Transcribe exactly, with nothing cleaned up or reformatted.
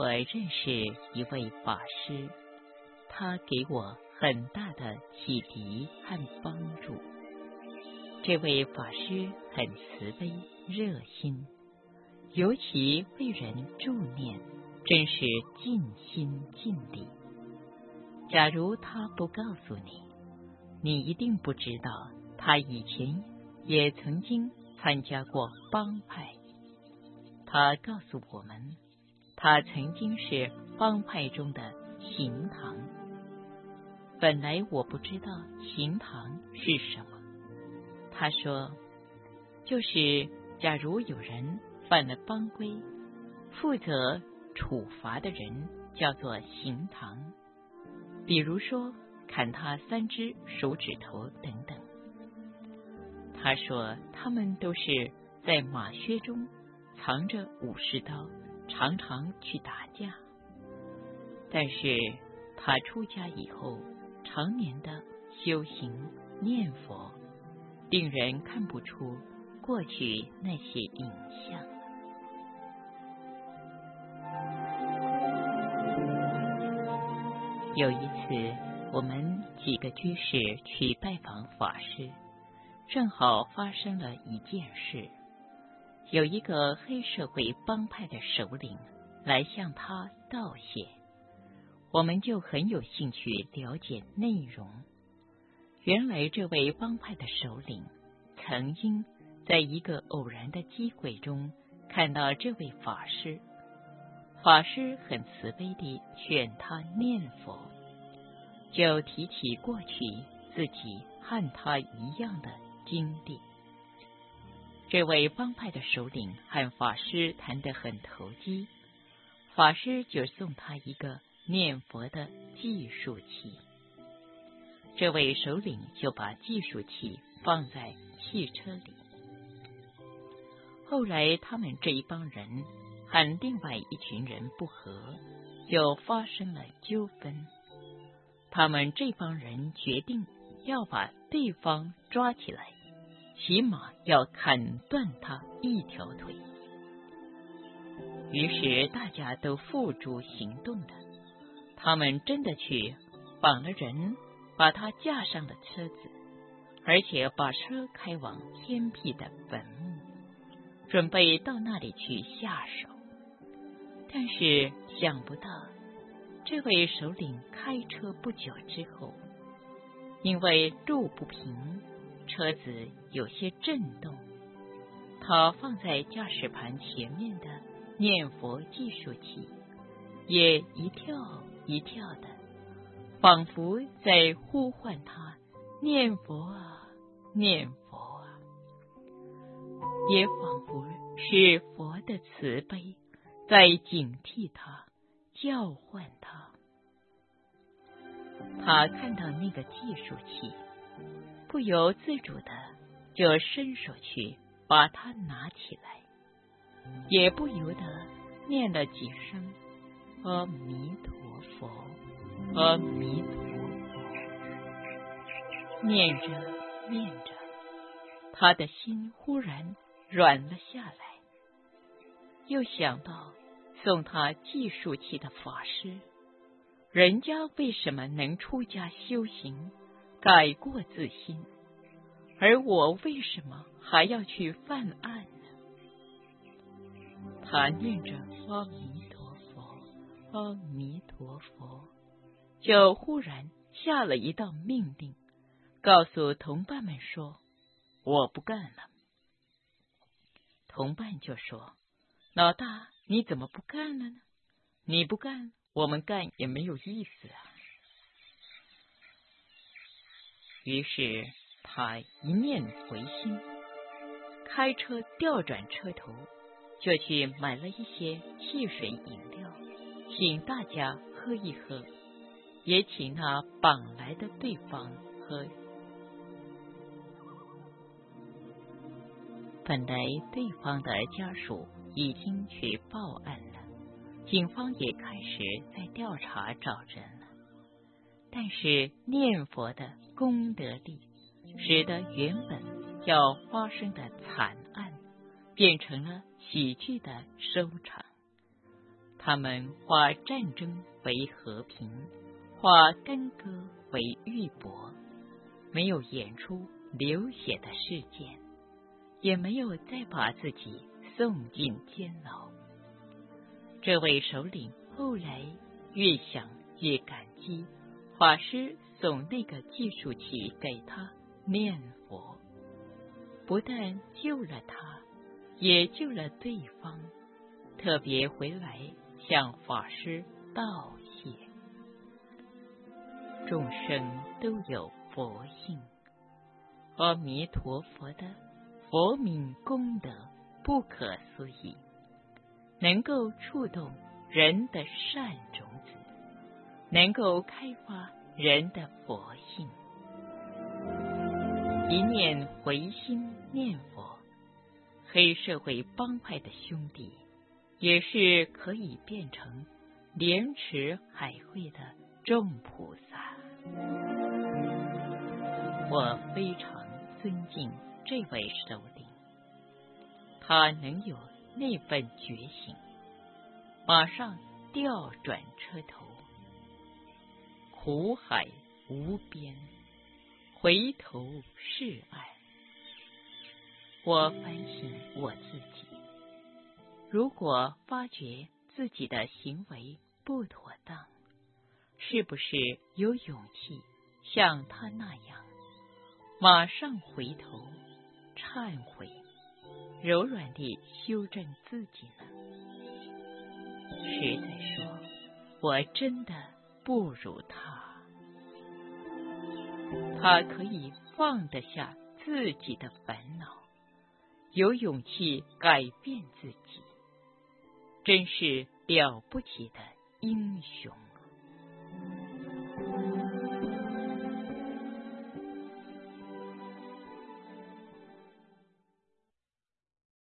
我认识一位法师，他给我很大的启迪和帮助。这位法师很慈悲热心，尤其为人助念，真是尽心尽力。假如他不告诉你，你一定不知道他以前也曾经参加过帮派。他告诉我们，他曾经是帮派中的行堂。本来我不知道行堂是什么。他说，就是假如有人犯了帮规，负责处罚的人叫做行堂。比如说砍他三只手指头等等。他说他们都是在马靴中藏着武士刀，常常去打架。但是他出家以后，常年的修行念佛，令人看不出过去那些影像。有一次，我们几个居士去拜访法师，正好发生了一件事。有一个黑社会帮派的首领来向他道谢，我们就很有兴趣了解内容。原来这位帮派的首领曾经在一个偶然的机会中看到这位法师，法师很慈悲地劝他念佛，就提起过去自己和他一样的经历。这位帮派的首领和法师谈得很投机，法师就送他一个念佛的计数器。这位首领就把计数器放在汽车里。后来他们这一帮人和另外一群人不和，就发生了纠纷。他们这帮人决定要把对方抓起来，起码要砍断他一条腿。于是大家都付诸行动了，他们真的去绑了人，把他架上了车子，而且把车开往偏僻的坟墓，准备到那里去下手。但是想不到，这位首领开车不久之后，因为路不平，车子有些震动，他放在驾驶盘前面的念佛计数器也一跳一跳的，仿佛在呼唤他念佛啊念佛啊，也仿佛是佛的慈悲在警惕他，叫唤他。他看到那个计数器，不由自主的就伸手去把它拿起来，也不由得念了几声阿弥陀佛，阿弥陀佛。念着念着，他的心忽然软了下来，又想到送他计数器的法师，人家为什么能出家修行，改过自新，而我为什么还要去犯案呢？他念着阿弥陀佛，阿弥陀佛，就忽然下了一道命令，告诉同伴们说，我不干了。同伴就说，老大，你怎么不干了呢？你不干，我们干也没有意思啊。于是他一念回心，开车调转车头，就去买了一些汽水饮料，请大家喝一喝，也请那绑来的对方喝。本来对方的家属已经去报案了，警方也开始在调查找人了。但是念佛的功德力，使得原本要发生的惨案变成了喜剧的收场。 他们化战争为和平，化干戈为玉帛，没有演出流血的事件，也没有再把自己送进监牢。这位首领后来越想越感激法师送那个计数器给他念佛，不但救了他，也救了对方，特别回来向法师道谢。众生都有佛性，阿弥陀佛的佛名功德不可思议，能够触动人的善种子，能够开发人的佛性。一念回心念佛，黑社会帮派的兄弟也是可以变成莲池海会的众菩萨。我非常尊敬这位首领，他能有那份觉醒，马上调转车头，苦海无边，回头是岸。我反省我自己，如果发觉自己的行为不妥当，是不是有勇气像他那样马上回头忏悔，柔软地修正自己呢？实在说，我真的不如他。他可以放得下自己的烦恼，有勇气改变自己，真是了不起的英雄。